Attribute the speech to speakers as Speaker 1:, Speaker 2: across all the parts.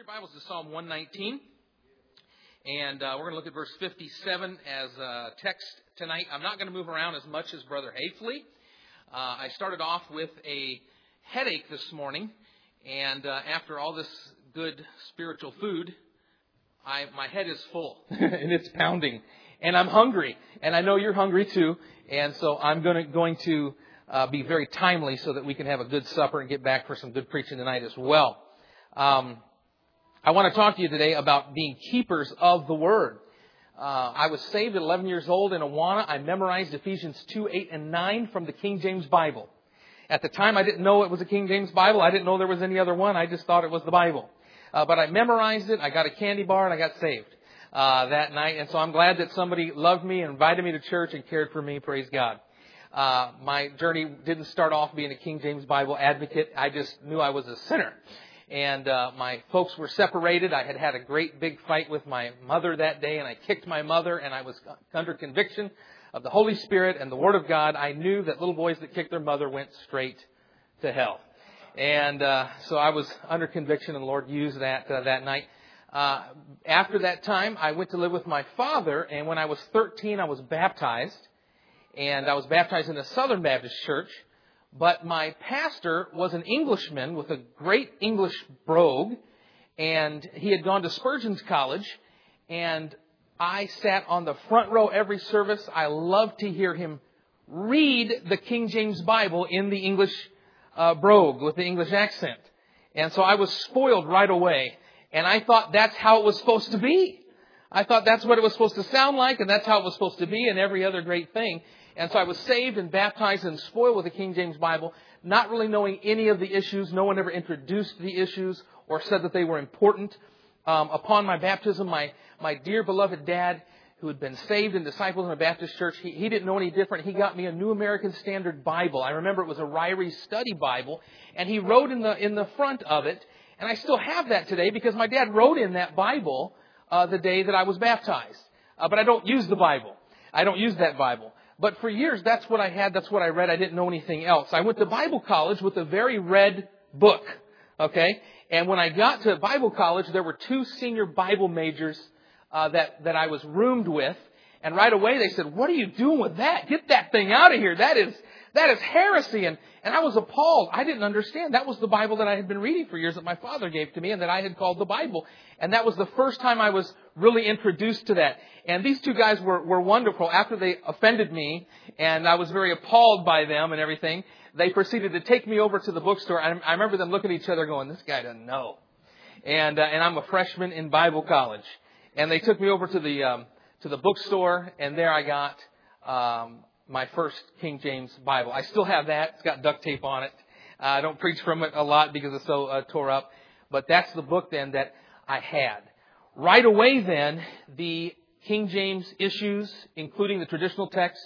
Speaker 1: Bibles to Psalm 119, and we're going to look at verse 57 as a text tonight. I'm not going to move around as much as Brother Hafley. I started off with a headache this morning, and after all this good spiritual food, my head is full, and it's pounding, and I'm hungry, and I know you're hungry too, and so I'm going to be very timely so that we can have a good supper and get back for some good preaching tonight as well. I want to talk to you today about being keepers of the Word. I was saved at 11 years old in Awana. I memorized Ephesians 2, 8, and 9 from the King James Bible. At the time, I didn't know it was a King James Bible. I didn't know there was any other one. I just thought it was the Bible. But I memorized it. I got a candy bar, and I got saved that night. And so I'm glad that somebody loved me and invited me to church and cared for me. Praise God. My journey didn't start off being a King James Bible advocate. I just knew I was a sinner. And my folks were separated. I had a great big fight with my mother that day, and I kicked my mother, and I was under conviction of the Holy Spirit and the Word of God. I knew that little boys that kicked their mother went straight to hell. And so I was under conviction, and the Lord used that night. After that time, I went to live with my father, and when I was 13, I was baptized. And I was baptized in a Southern Baptist church. But my pastor was an Englishman with a great English brogue, and he had gone to Spurgeon's College, and I sat on the front row every service. I loved to hear him read the King James Bible in the English brogue with the English accent. And so I was spoiled right away, and I thought that's how it was supposed to be. I thought that's what it was supposed to sound like, and that's how it was supposed to be, and every other great thing. And so I was saved and baptized and spoiled with the King James Bible, not really knowing any of the issues. No one ever introduced the issues or said that they were important. Upon my baptism, my dear beloved dad, who had been saved and discipled in a Baptist church, he didn't know any different. He got me a New American Standard Bible. I remember it was a Ryrie Study Bible, and he wrote in the front of it, and I still have that today because my dad wrote in that Bible the day that I was baptized. But I don't use the Bible. I don't use that Bible. But for years, that's what I had. That's what I read. I didn't know anything else. I went to Bible college with a very red book. Okay? And when I got to Bible college, there were two senior Bible majors that I was roomed with. And right away, they said, "What are you doing with that? Get that thing out of here. That is heresy." And I was appalled. I didn't understand. That was the Bible that I had been reading for years that my father gave to me and that I had called the Bible. And that was the first time I was really introduced to that. And these two guys were wonderful. After they offended me, and I was very appalled by them and everything, they proceeded to take me over to the bookstore. I remember them looking at each other going, "This guy doesn't know." And I'm a freshman in Bible college. And they took me over to the bookstore, and there I got my first King James Bible. I still have that. It's got duct tape on it. I don't preach from it a lot because it's so tore up. But that's the book then that I had. Right away then, the King James issues, including the traditional text,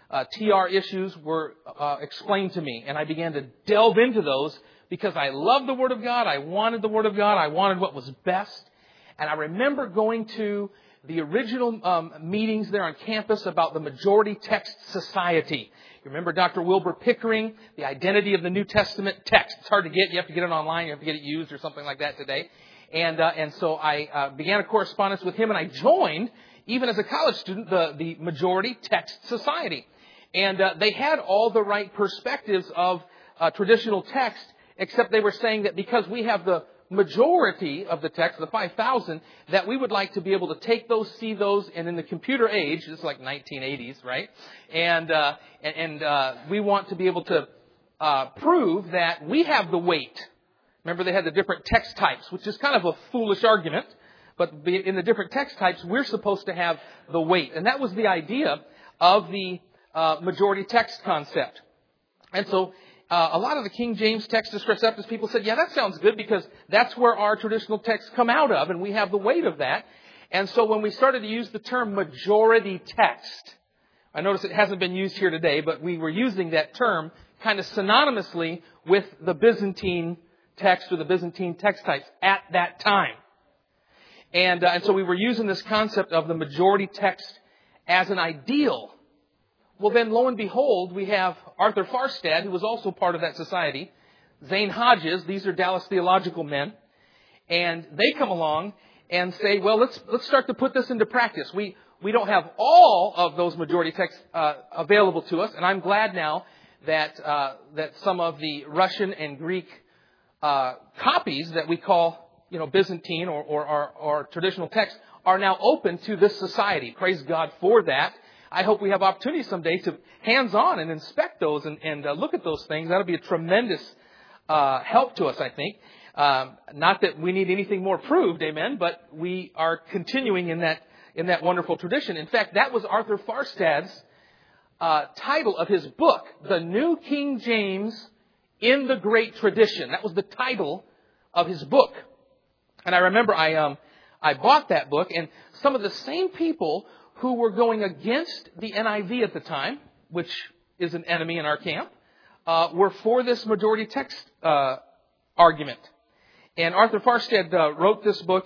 Speaker 1: TR issues, were explained to me. And I began to delve into those because I loved the Word of God. I wanted the Word of God. I wanted what was best. And I remember going to the original meetings there on campus about the Majority Text Society. You remember Dr. Wilbur Pickering, the identity of the New Testament text. It's hard to get. You have to get it online. You have to get it used or something like that today. And so I began a correspondence with him, and I joined, even as a college student, the Majority Text Society. And they had all the right perspectives of traditional text, except they were saying that because we have the majority of the text, the 5,000, that we would like to be able to take those, see those, and in the computer age, this is like 1980s, right? And we want to be able to prove that we have the weight. Remember, they had the different text types, which is kind of a foolish argument, but in the different text types, we're supposed to have the weight. And that was the idea of the majority text concept. And so a lot of the King James Textus Receptus people said, "Yeah, that sounds good because that's where our traditional texts come out of, and we have the weight of that." And so when we started to use the term majority text, I notice it hasn't been used here today, but we were using that term kind of synonymously with the Byzantine text or the Byzantine text types at that time. And so we were using this concept of the majority text as an ideal. Well, then, lo and behold, we have Arthur Farstad, who was also part of that society, Zane Hodges, these are Dallas theological men, and they come along and say, well, let's start to put this into practice. We don't have all of those majority texts available to us, and I'm glad now that some of the Russian and Greek copies that we call, Byzantine or traditional texts are now open to this society. Praise God for that. I hope we have opportunity someday to hands-on and inspect those and look at those things. That'll be a tremendous help to us, I think. Not that we need anything more proved, amen, but we are continuing in that wonderful tradition. In fact, that was Arthur Farstad's title of his book, The New King James in the Great Tradition. That was the title of his book. And I remember I bought that book, and some of the same people who were going against the NIV at the time, which is an enemy in our camp, were for this majority text argument. And Arthur Farstad wrote this book,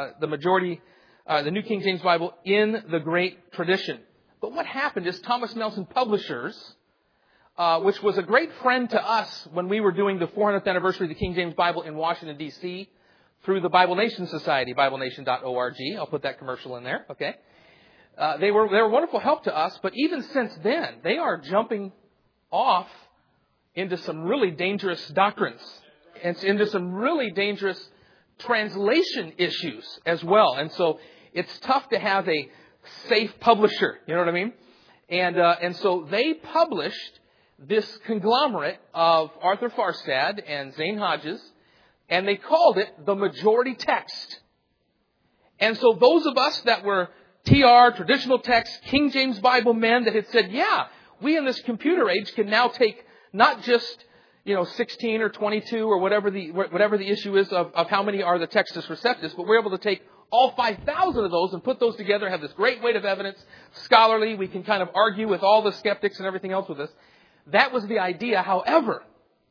Speaker 1: the New King James Bible in the Great Tradition. But what happened is Thomas Nelson Publishers, which was a great friend to us when we were doing the 400th anniversary of the King James Bible in Washington, D.C., through the Bible Nation Society, BibleNation.org. I'll put that commercial in there, okay? They were wonderful help to us, but even since then, they are jumping off into some really dangerous doctrines and into some really dangerous translation issues as well. And so it's tough to have a safe publisher, you know what I mean? And so they published this conglomerate of Arthur Farstad and Zane Hodges, and they called it the Majority Text. And so those of us that were TR, traditional text, King James Bible men that had said, yeah, we in this computer age can now take not just 16 or 22 or whatever the issue is of how many are the Textus Receptus, but we're able to take all 5,000 of those and put those together, have this great weight of evidence, scholarly, we can kind of argue with all the skeptics and everything else with this. That was the idea. However,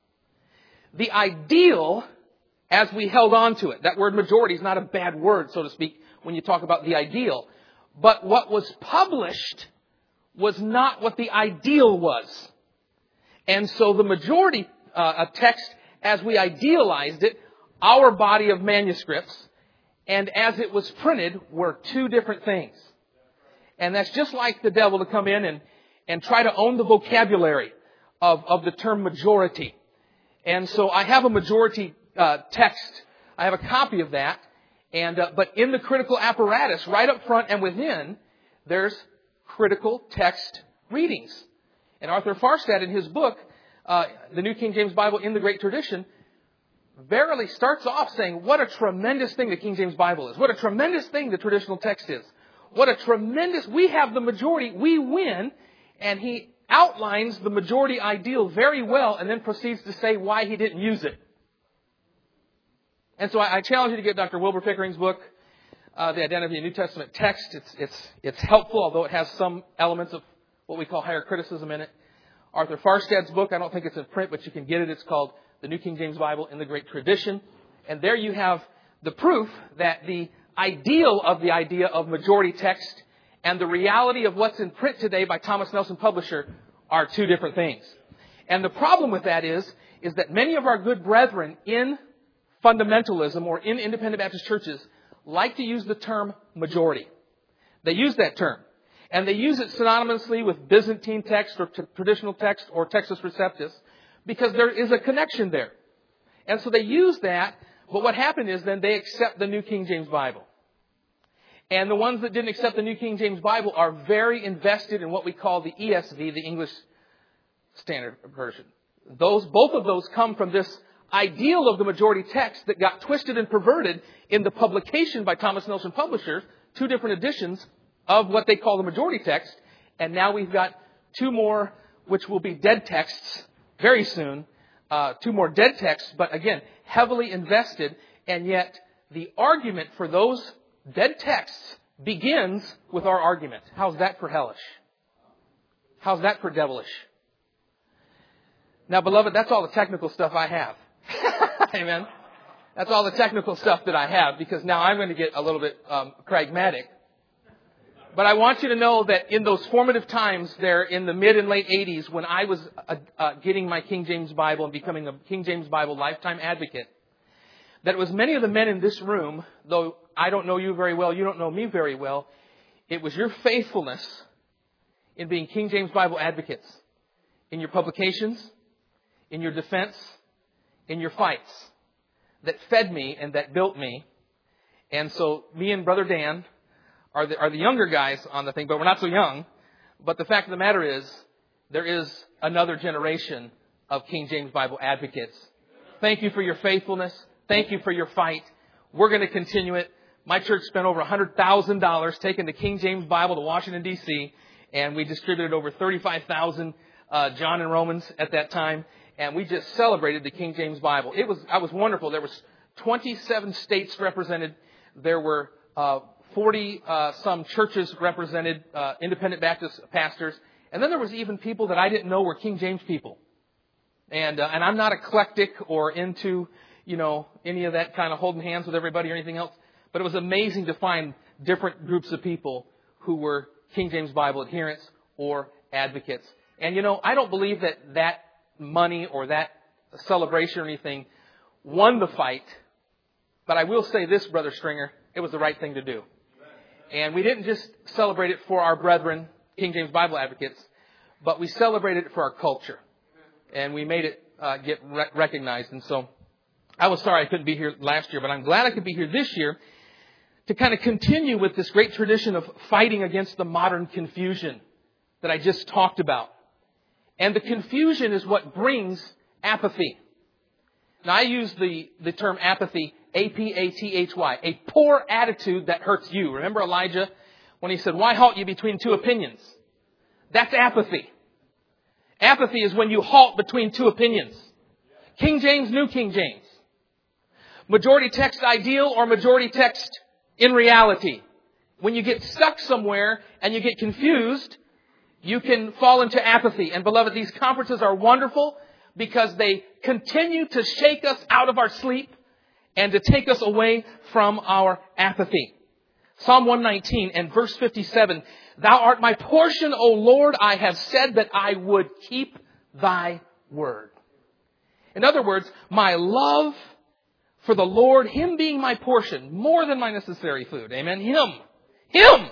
Speaker 1: the ideal, as we held on to it, that word majority is not a bad word, so to speak, when you talk about the ideal. But what was published was not what the ideal was. And so the majority text, as we idealized it, our body of manuscripts, and as it was printed, were two different things. And that's just like the devil to come in and try to own the vocabulary of the term majority. And so I have a majority text. I have a copy of that. But in the critical apparatus, right up front and within, there's critical text readings. And Arthur Farstad, in his book, The New King James Bible in the Great Tradition, verily starts off saying, what a tremendous thing the King James Bible is. What a tremendous thing the traditional text is. We have the majority, we win. And he outlines the majority ideal very well and then proceeds to say why he didn't use it. And so I challenge you to get Dr. Wilbur Pickering's book, The Identity of the New Testament Text. It's helpful, although it has some elements of what we call higher criticism in it. Arthur Farstad's book, I don't think it's in print, but you can get it. It's called The New King James Bible in the Great Tradition. And there you have the proof that the ideal of the idea of majority text and the reality of what's in print today by Thomas Nelson Publisher are two different things. And the problem with that is that many of our good brethren in fundamentalism or in independent Baptist churches like to use the term majority. They use that term. And they use it synonymously with Byzantine text or traditional text or Textus Receptus because there is a connection there. And so they use that, but what happened is then they accept the New King James Bible. And the ones that didn't accept the New King James Bible are very invested in what we call the ESV, the English Standard Version. Both of those come from this ideal of the majority text that got twisted and perverted in the publication by Thomas Nelson Publishers, two different editions of what they call the majority text. And now we've got two more, which will be dead texts very soon. Two more dead texts, but again, heavily invested. And yet the argument for those dead texts begins with our argument. How's that for hellish? How's that for devilish? Now, beloved, that's all the technical stuff I have. Amen. That's all the technical stuff that I have, because now I'm going to get a little bit pragmatic. But I want you to know that in those formative times there in the mid and late 80s, when I was getting my King James Bible and becoming a King James Bible lifetime advocate, that it was many of the men in this room, though I don't know you very well, you don't know me very well, it was your faithfulness in being King James Bible advocates, in your publications, in your defense, in your fights, that fed me and that built me. And so me and Brother Dan are the younger guys on the thing, but we're not so young. But the fact of the matter is, there is another generation of King James Bible advocates. Thank you for your faithfulness. Thank you for your fight. We're going to continue it. My church spent over $100,000 taking the King James Bible to Washington, D.C., and we distributed over 35,000 John and Romans at that time, and we just celebrated the King James Bible. I was wonderful. There was 27 states represented. There were 40 some churches represented, independent Baptist pastors, and then there was even people that I didn't know were King James people. And I'm not eclectic or into, any of that kind of holding hands with everybody or anything else. But it was amazing to find different groups of people who were King James Bible adherents or advocates. And, I don't believe that money or that celebration or anything won the fight. But I will say this, Brother Stringer, it was the right thing to do. And we didn't just celebrate it for our brethren, King James Bible advocates, but we celebrated it for our culture. And we made it get recognized. And so I was sorry I couldn't be here last year, but I'm glad I could be here this year to kind of continue with this great tradition of fighting against the modern confusion that I just talked about. And the confusion is what brings apathy. Now, I use the term apathy, A-P-A-T-H-Y, a poor attitude that hurts you. Remember Elijah when he said, "Why halt you between two opinions?" That's apathy. Apathy is when you halt between two opinions. King James, New King James. Majority text ideal or majority text in reality. When you get stuck somewhere and you get confused, you can fall into apathy. And beloved, these conferences are wonderful because they continue to shake us out of our sleep and to take us away from our apathy. Psalm 119 and verse 57, "Thou art my portion, O Lord, I have said that I would keep thy word." In other words, my love for the Lord, Him being my portion, more than my necessary food. Amen. Him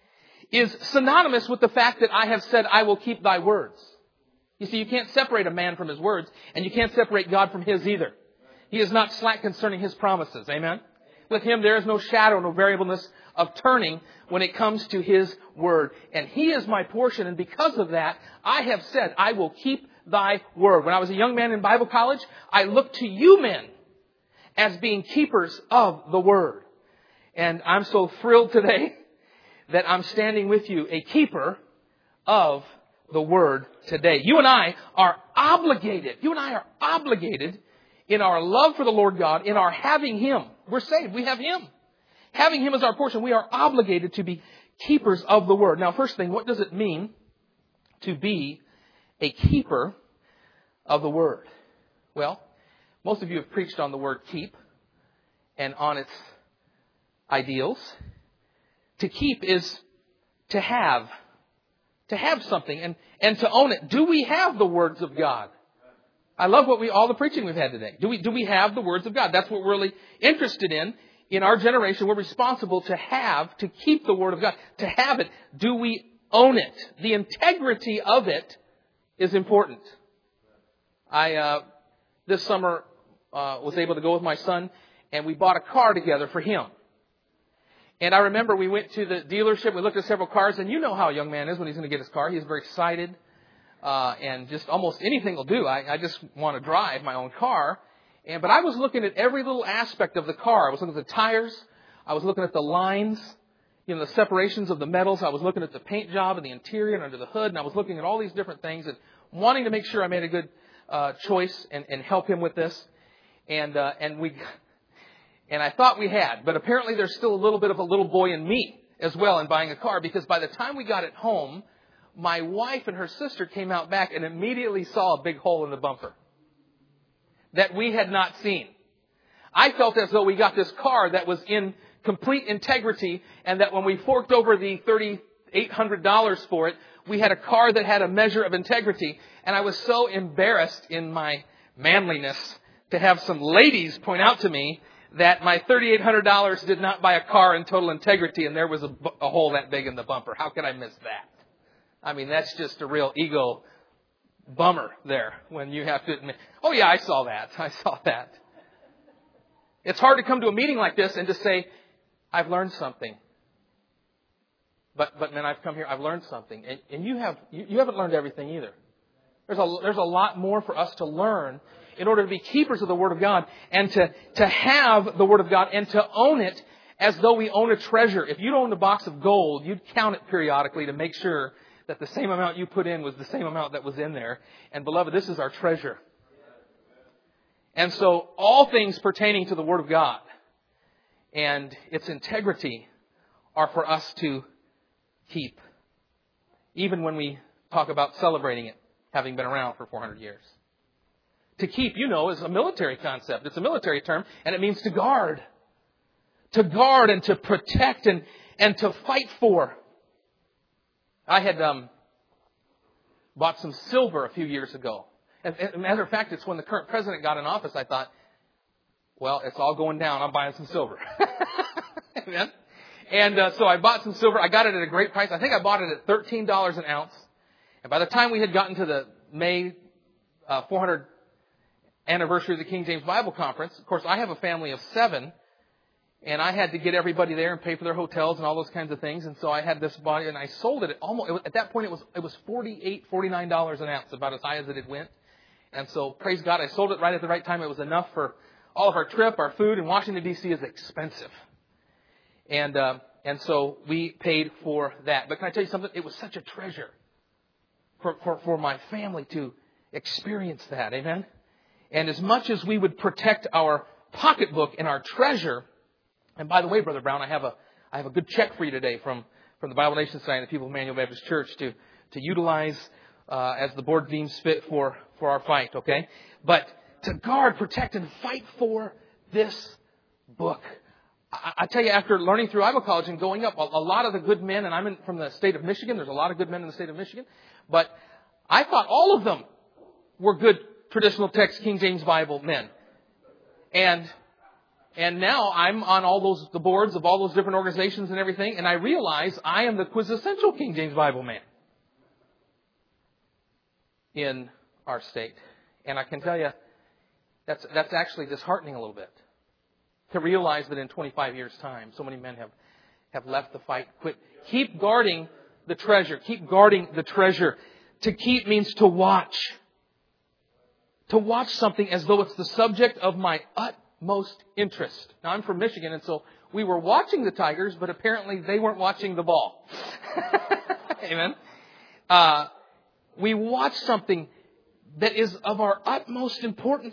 Speaker 1: is synonymous with the fact that I have said, I will keep thy words. You see, you can't separate a man from his words, and you can't separate God from His either. He is not slack concerning His promises. Amen. With Him, there is no shadow, no variableness of turning when it comes to His word. And He is my portion, and because of that, I have said, I will keep thy word. When I was a young man in Bible college, I looked to you men as being keepers of the word. And I'm so thrilled today that I'm standing with you, a keeper of the word today. You and I are obligated in our love for the Lord God, in our having Him. We're saved. We have Him. Having Him as our portion, we are obligated to be keepers of the word. Now, first thing, what does it mean to be a keeper of the word? Well, most of you have preached on the word keep and on its ideals. To keep is to have something and to own it. Do we have the words of God? I love all the preaching we've had today. Do we have the words of God? That's what we're really interested in. In our generation, we're responsible to keep the word of God, to have it. Do we own it? The integrity of it is important. I this summer was able to go with my son, and we bought a car together for him. And I remember we went to the dealership, we looked at several cars, and you know how a young man is when he's going to get his car. He's very excited, and just almost anything will do. I just want to drive my own car. But I was looking at every little aspect of the car. I was looking at the tires. I was looking at the lines, the separations of the metals. I was looking at the paint job and the interior and under the hood. And I was looking at all these different things and wanting to make sure I made a good choice and help him with this. And I thought we had. But apparently there's still a little bit of a little boy in me as well in buying a car. Because by the time we got it home, my wife and her sister came out back and immediately saw a big hole in the bumper that we had not seen. I felt as though we got this car that was in complete integrity, and that when we forked over the $3,800 for it, we had a car that had a measure of integrity. And I was so embarrassed in my manliness to have some ladies point out to me that my $3,800 did not buy a car in total integrity and there was a hole that big in the bumper. How could I miss that? I mean, that's just a real ego bummer there when you have to admit, oh yeah, I saw that. I saw that. It's hard to come to a meeting like this and to say, I've learned something. But man, I've come here, I've learned something. And you haven't learned everything either. There's a lot more for us to learn in order to be keepers of the Word of God and to have the Word of God and to own it as though we own a treasure. If you owned a box of gold, you'd count it periodically to make sure that the same amount you put in was the same amount that was in there. And beloved, this is our treasure. And so all things pertaining to the Word of God and its integrity are for us to keep. Even when we talk about celebrating it, having been around for 400 years. To keep, is a military concept. It's a military term, and it means to guard. To guard and to protect and to fight for. I had bought some silver a few years ago. As a matter of fact, it's when the current president got in office, I thought, well, it's all going down. I'm buying some silver. Amen? And so I bought some silver. I got it at a great price. I think I bought it at $13 an ounce. And by the time we had gotten to the May 400 anniversary of the King James Bible Conference, of course, I have a family of 7, and I had to get everybody there and pay for their hotels and all those kinds of things. And so I had this body, and I sold it at that point. It was $48, $49 an ounce, about as high as it had went. And so, praise God, I sold it right at the right time. It was enough for all of our trip, our food, and Washington D.C. is expensive. And so we paid for that. But can I tell you something? It was such a treasure for my family to experience that. Amen? And as much as we would protect our pocketbook and our treasure, and by the way, Brother Brown, I have a good check for you today from the Bible Nation Society and the People of Emmanuel Baptist Church to utilize as the board deems fit for our fight, okay? But to guard, protect, and fight for this book. I tell you, after learning through Bible college and going up, a lot of the good men, and I'm from the state of Michigan, there's a lot of good men in the state of Michigan, but I thought all of them were good traditional text King James Bible men. And now I'm on the boards of all those different organizations and everything, and I realize I am the quintessential King James Bible man in our state. And I can tell you, that's actually disheartening a little bit. To realize that in 25 years' time, so many men have left the fight, quit. Keep guarding the treasure. Keep guarding the treasure. To keep means to watch. To watch something as though it's the subject of my utmost interest. Now, I'm from Michigan, and so we were watching the Tigers, but apparently they weren't watching the ball. Amen? We watch something that is of our utmost importance.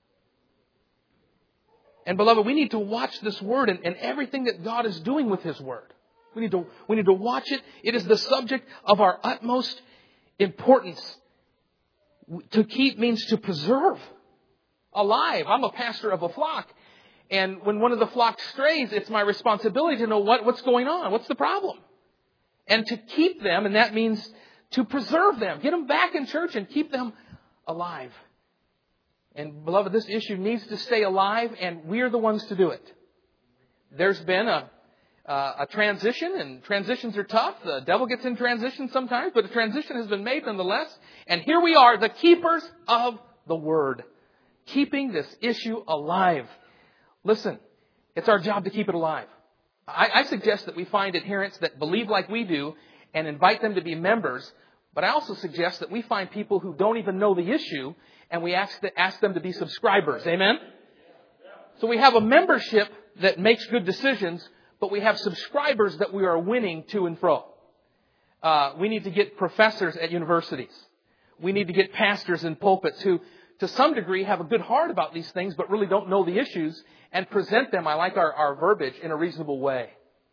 Speaker 1: And beloved, we need to watch this Word and everything that God is doing with His Word. We need to watch it. It is the subject of our utmost importance. To keep means to preserve alive. I'm a pastor of a flock. And when one of the flocks strays, it's my responsibility to know what's going on. What's the problem? And to keep them, and that means to preserve them. Get them back in church and keep them alive. And beloved, this issue needs to stay alive, and we're the ones to do it. There's been a transition, and transitions are tough. The devil gets in transition sometimes, but a transition has been made nonetheless. And here we are, the keepers of the Word, keeping this issue alive. Listen, it's our job to keep it alive. I suggest that we find adherents that believe like we do and invite them to be members. But I also suggest that we find people who don't even know the issue and we ask them to be subscribers. Amen? So we have a membership that makes good decisions, but we have subscribers that we are winning to and fro. We need to get professors at universities. We need to get pastors in pulpits who, to some degree, have a good heart about these things, but really don't know the issues, and present them, I like our verbiage, in a reasonable way.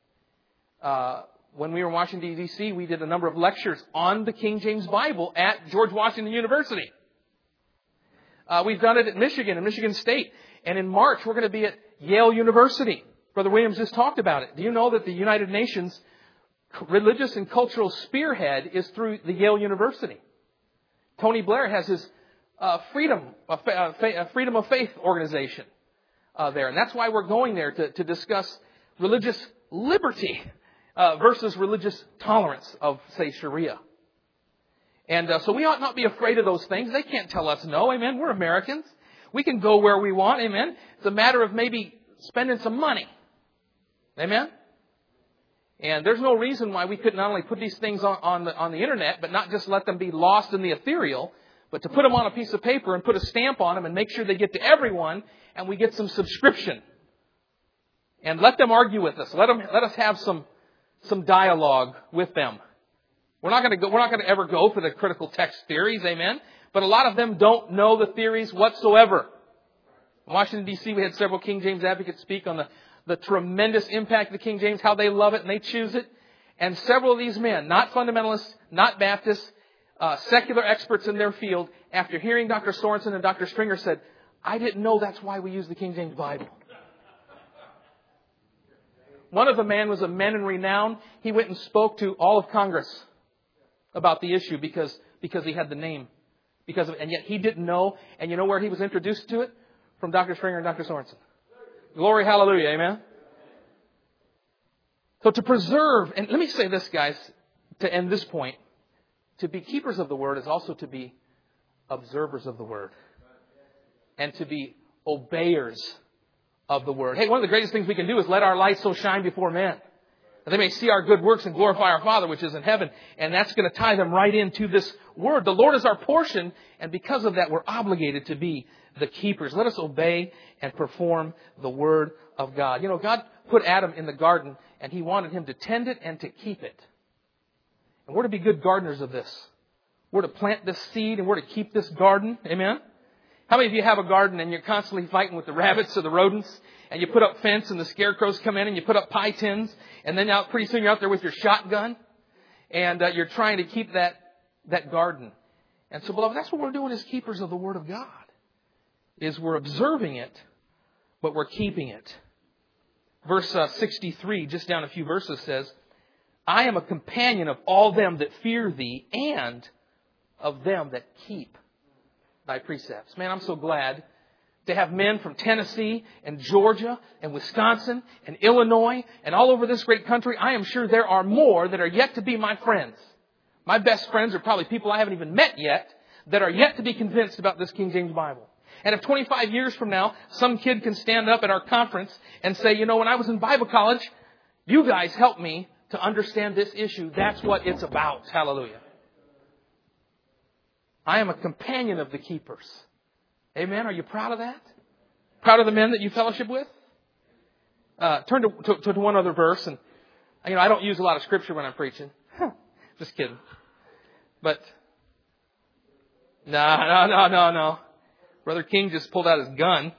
Speaker 1: When we were in Washington, D.C., we did a number of lectures on the King James Bible at George Washington University. We've done it at Michigan State. And in March, we're going to be at Yale University. Brother Williams just talked about it. Do you know that the United Nations religious and cultural spearhead is through the Yale University? Tony Blair has his freedom of faith organization there. And that's why we're going there to discuss religious liberty versus religious tolerance of, say, Sharia. And so we ought not be afraid of those things. They can't tell us no. Amen. We're Americans. We can go where we want. Amen. It's a matter of maybe spending some money. Amen. And there's no reason why we could not only put these things on the internet, but not just let them be lost in the ethereal, but to put them on a piece of paper and put a stamp on them and make sure they get to everyone, and we get some subscription. And let them argue with us. Let us have some dialogue with them. We're not going to ever go for the critical text theories, amen. But a lot of them don't know the theories whatsoever. In Washington, D.C., we had several King James advocates speak on the tremendous impact of the King James, how they love it and they choose it. And several of these men, not fundamentalists, not Baptists, secular experts in their field, after hearing Dr. Sorensen and Dr. Stringer, said, I didn't know that's why we use the King James Bible. One of the men was a man in renown. He went and spoke to all of Congress about the issue because he had the name. And yet he didn't know. And you know where he was introduced to it? From Dr. Stringer and Dr. Sorensen. Glory, hallelujah, amen? So to preserve, and let me say this, guys, to end this point, to be keepers of the Word is also to be observers of the Word. And to be obeyers of the Word. Hey, one of the greatest things we can do is let our light so shine before men, that they may see our good works and glorify our Father which is in heaven. And that's going to tie them right into this Word. The Lord is our portion, and because of that, we're obligated to be the keepers. Let us obey and perform the Word of God. You know, God put Adam in the garden, and He wanted him to tend it and to keep it. And we're to be good gardeners of this. We're to plant this seed, and we're to keep this garden. Amen? How many of you have a garden and you're constantly fighting with the rabbits or the rodents, and you put up fence and the scarecrows come in and you put up pie tins, and then pretty soon you're out there with your shotgun, and you're trying to keep that garden. And so, beloved, that's what we're doing as keepers of the Word of God, is we're observing it, but we're keeping it. Verse 63, just down a few verses, says, I am a companion of all them that fear Thee, and of them that keep Thy precepts. Man, I'm so glad to have men from Tennessee and Georgia and Wisconsin and Illinois and all over this great country. I am sure there are more that are yet to be my friends. My best friends are probably people I haven't even met yet that are yet to be convinced about this King James Bible. And if 25 years from now, some kid can stand up at our conference and say, you know, when I was in Bible college, you guys helped me to understand this issue. That's what it's about. Hallelujah. I am a companion of the keepers. Amen. Are you proud of that? Proud of the men that you fellowship with? Turn to one other verse. And, you know, I don't use a lot of scripture when I'm preaching. Just kidding. But, no. Brother King just pulled out his gun.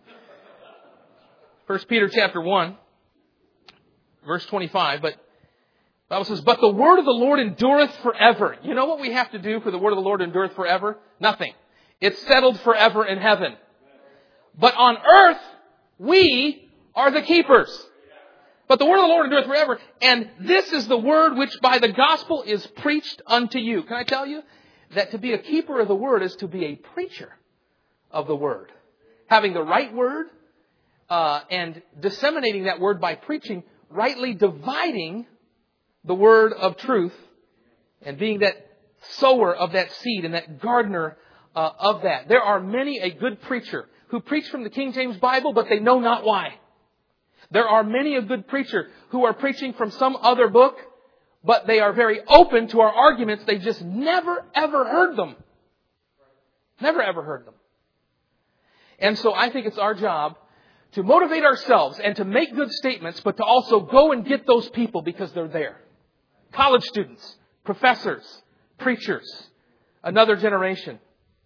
Speaker 1: 1 Peter chapter 1, verse 25. But the Bible says, but the word of the Lord endureth forever. You know what we have to do for the word of the Lord endureth forever? Nothing. It's settled forever in heaven. But on earth, we are the keepers. But the word of the Lord endureth forever. And this is the word which by the gospel is preached unto you. Can I tell you that to be a keeper of the word is to be a preacher of the word? Having the right word and disseminating that word by preaching, rightly dividing the word of truth, and being that sower of that seed and that gardener of that. There are many a good preacher who preach from the King James Bible, but they know not why. There are many a good preacher who are preaching from some other book, but they are very open to our arguments. They just never, ever heard them. Never, ever heard them. And so I think it's our job to motivate ourselves and to make good statements, but to also go and get those people because they're there. College students, professors, preachers, another generation.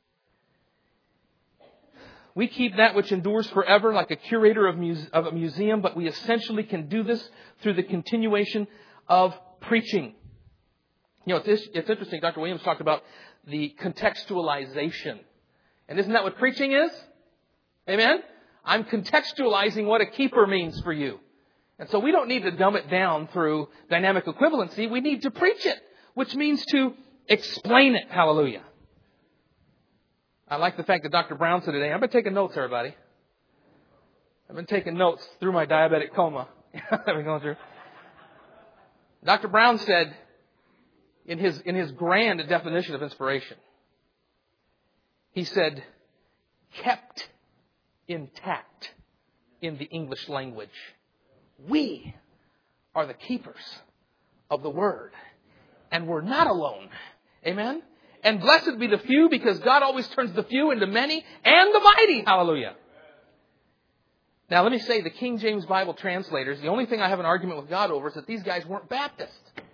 Speaker 1: We keep that which endures forever like a curator of a museum, but we essentially can do this through the continuation of preaching. You know, it's interesting. Dr. Williams talked about the contextualization. And isn't that what preaching is? Amen? I'm contextualizing what a keeper means for you. And so we don't need to dumb it down through dynamic equivalency. We need to preach it, which means to explain it. Hallelujah. I like the fact that Dr. Brown said today, I've been taking notes, everybody. I've been taking notes through my diabetic coma that I've been going through. Dr. Brown said, in his grand definition of inspiration, he said, kept intact in the English language. We are the keepers of the Word. And we're not alone. Amen? And blessed be the few, because God always turns the few into many and the mighty. Hallelujah. Now let me say, the King James Bible translators, the only thing I have an argument with God over is that these guys weren't Baptist.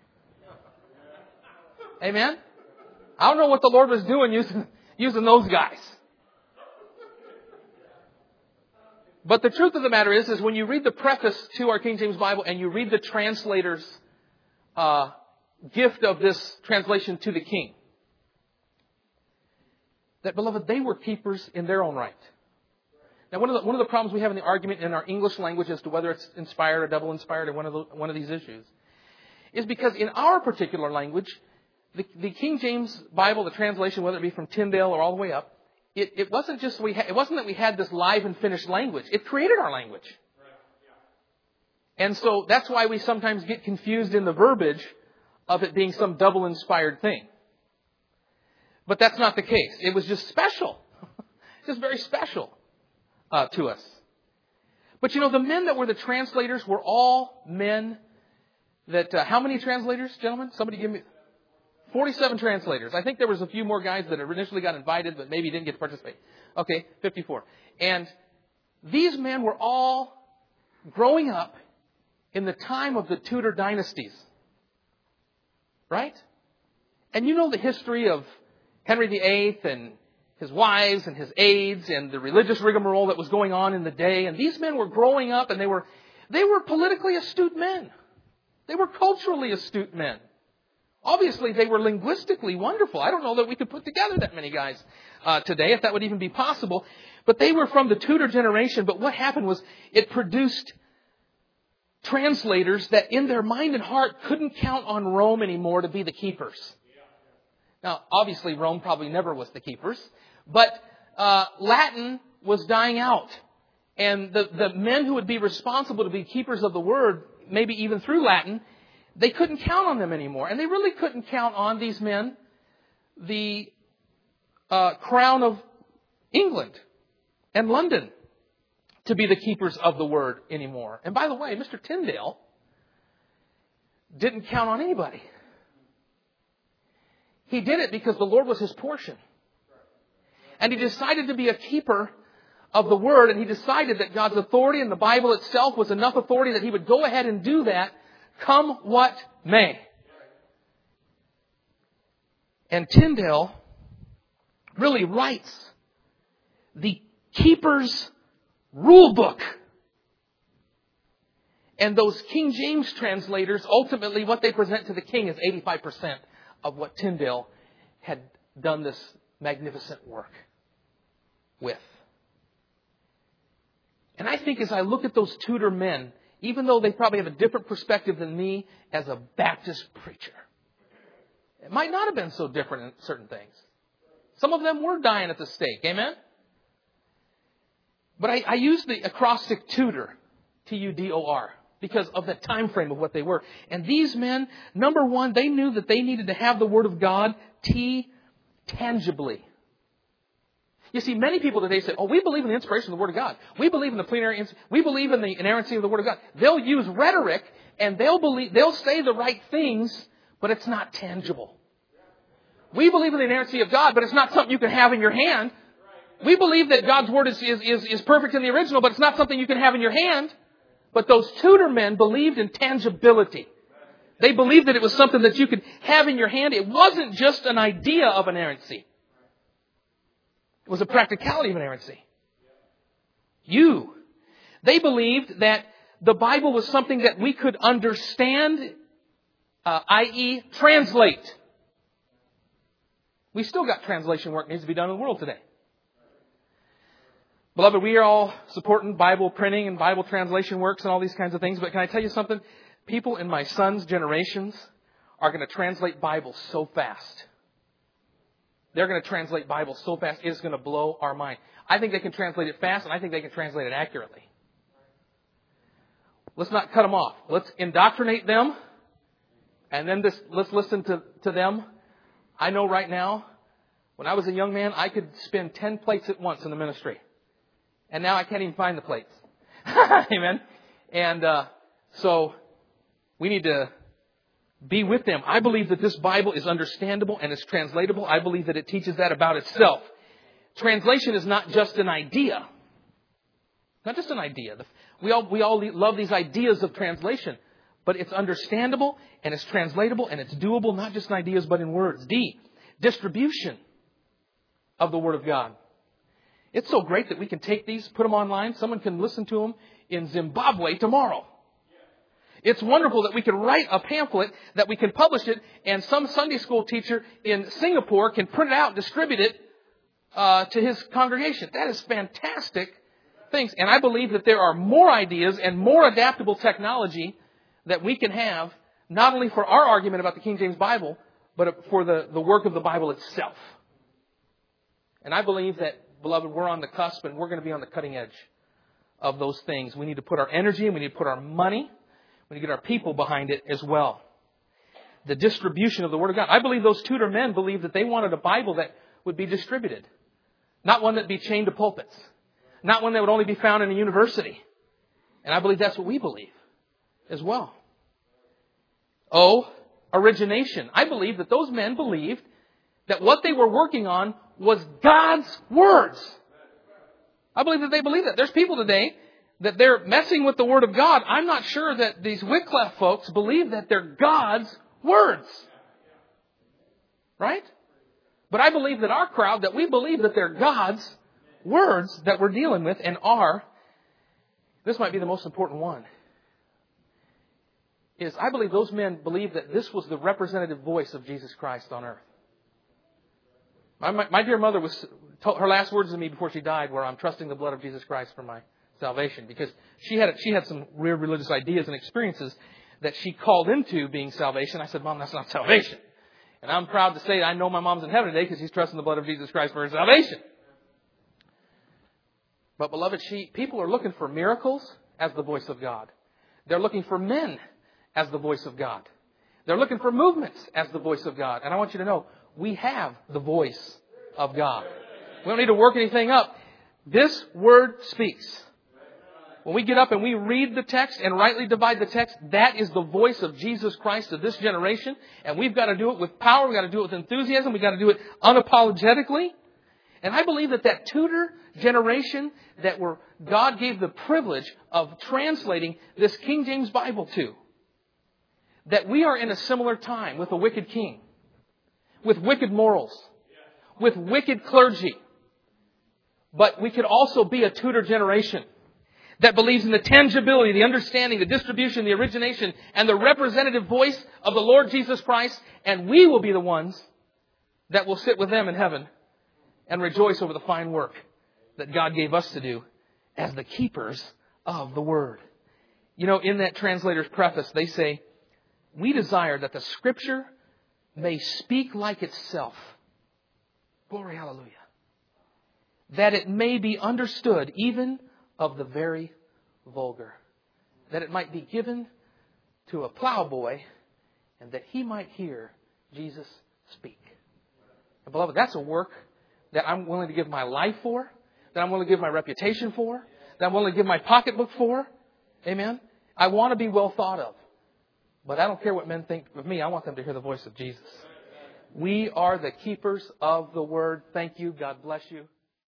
Speaker 1: Amen? I don't know what the Lord was doing using those guys. But the truth of the matter is when you read the preface to our King James Bible and you read the translator's gift of this translation to the king, that, beloved, they were keepers in their own right. Now, one of the problems we have in the argument in our English language as to whether it's inspired or double inspired or one of these issues is because in our particular language, the King James Bible, the translation, whether it be from Tyndale or all the way up, it wasn't just it wasn't that we had this live and finished language. It created our language. And so that's why we sometimes get confused in the verbiage of it being some double inspired thing. But that's not the case. It was just special. Just very special to us. But the men that were the translators were all men that, how many translators, gentlemen? Somebody give me 47 translators. I think there was a few more guys that initially got invited, but maybe didn't get to participate. Okay, 54. And these men were all growing up in the time of the Tudor dynasties. Right? And you know the history of Henry VIII and his wives and his aides and the religious rigmarole that was going on in the day. And these men were growing up and they were politically astute men. They were culturally astute men. Obviously, they were linguistically wonderful. I don't know that we could put together that many guys today, if that would even be possible. But they were from the Tudor generation. But what happened was it produced translators that in their mind and heart couldn't count on Rome anymore to be the keepers. Now, obviously, Rome probably never was the keepers. But Latin was dying out. And the men who would be responsible to be keepers of the Word, maybe even through Latin, they couldn't count on them anymore. And they really couldn't count on these men, the crown of England and London, to be the keepers of the Word anymore. And by the way, Mr. Tyndale didn't count on anybody. He did it because the Lord was his portion. And he decided to be a keeper of the Word, and he decided that God's authority in the Bible itself was enough authority that he would go ahead and do that, come what may. And Tyndale really writes the keeper's rule book. And those King James translators, ultimately what they present to the king is 85% of what Tyndale had done this magnificent work with. And I think as I look at those Tudor men, even though they probably have a different perspective than me as a Baptist preacher, it might not have been so different in certain things. Some of them were dying at the stake. Amen? But I use the acrostic Tudor, T-U-D-O-R, because of the time frame of what they were. And these men, number one, they knew that they needed to have the Word of God tangibly. You see, many people today say, we believe in the inspiration of the Word of God. We believe in the plenary, we believe in the inerrancy of the Word of God. They'll use rhetoric and they'll say the right things, but it's not tangible. We believe in the inerrancy of God, but it's not something you can have in your hand. We believe that God's Word is perfect in the original, but it's not something you can have in your hand. But those Tudor men believed in tangibility. They believed that it was something that you could have in your hand. It wasn't just an idea of inerrancy. It was a practicality of inerrancy. They believed that the Bible was something that we could understand, i.e. translate. We still got translation work needs to be done in the world today. Beloved, we are all supporting Bible printing and Bible translation works and all these kinds of things. But can I tell you something? People in my son's generations are going to translate Bibles so fast. they're going to translate Bible so fast, it's going to blow our mind. I think they can translate it fast, and I think they can translate it accurately. Let's not cut them off. Let's indoctrinate them, and then let's listen to them. I know right now, when I was a young man, I could spin 10 plates at once in the ministry. And now I can't even find the plates. Amen. And so we need to be with them. I believe that this Bible is understandable and is translatable. I believe that it teaches that about itself. Translation is not just an idea. Not just an idea. We all love these ideas of translation. But it's understandable and it's translatable and it's doable, not just in ideas but in words. D, distribution of the Word of God. It's so great that we can take these, put them online. Someone can listen to them in Zimbabwe tomorrow. It's wonderful that we can write a pamphlet, that we can publish it, and some Sunday school teacher in Singapore can print it out and distribute it to his congregation. That is fantastic things. And I believe that there are more ideas and more adaptable technology that we can have, not only for our argument about the King James Bible, but for the work of the Bible itself. And I believe that, beloved, we're on the cusp and we're going to be on the cutting edge of those things. We need to put our energy and we need to put our money. We need to get our people behind it as well. The distribution of the Word of God. I believe those Tudor men believed that they wanted a Bible that would be distributed. Not one that would be chained to pulpits. Not one that would only be found in a university. And I believe that's what we believe as well. O, origination. I believe that those men believed that what they were working on was God's words. I believe that they believe that. There's people today that they're messing with the Word of God. I'm not sure that these Wycliffe folks believe that they're God's words. Right? But I believe that our crowd, that we believe that they're God's words that we're dealing with and are. This might be the most important one. I believe those men believed that this was the representative voice of Jesus Christ on earth. My dear mother her last words to me before she died were, "I'm trusting the blood of Jesus Christ for my salvation," because she had some real religious ideas and experiences that she called into being salvation. I said, "Mom, that's not salvation." And I'm proud to say I know my mom's in heaven today because she's trusting the blood of Jesus Christ for her salvation. But beloved, people are looking for miracles as the voice of God. They're looking for men as the voice of God. They're looking for movements as the voice of God. And I want you to know, we have the voice of God. We don't need to work anything up. This Word speaks. When we get up and we read the text and rightly divide the text, that is the voice of Jesus Christ of this generation. And we've got to do it with power. We've got to do it with enthusiasm. We've got to do it unapologetically. And I believe that Tudor generation God gave the privilege of translating this King James Bible to, that we are in a similar time with a wicked king, with wicked morals, with wicked clergy. But we could also be a Tudor generation that believes in the tangibility, the understanding, the distribution, the origination, and the representative voice of the Lord Jesus Christ. And we will be the ones that will sit with them in heaven and rejoice over the fine work that God gave us to do as the keepers of the Word. You know, in that translator's preface, they say, "We desire that the Scripture may speak like itself." Glory, hallelujah. "That it may be understood even of the very vulgar." That it might be given to a plowboy and that he might hear Jesus speak. And beloved, that's a work that I'm willing to give my life for, that I'm willing to give my reputation for, that I'm willing to give my pocketbook for. Amen? I want to be well thought of. But I don't care what men think of me. I want them to hear the voice of Jesus. We are the keepers of the Word. Thank you. God bless you.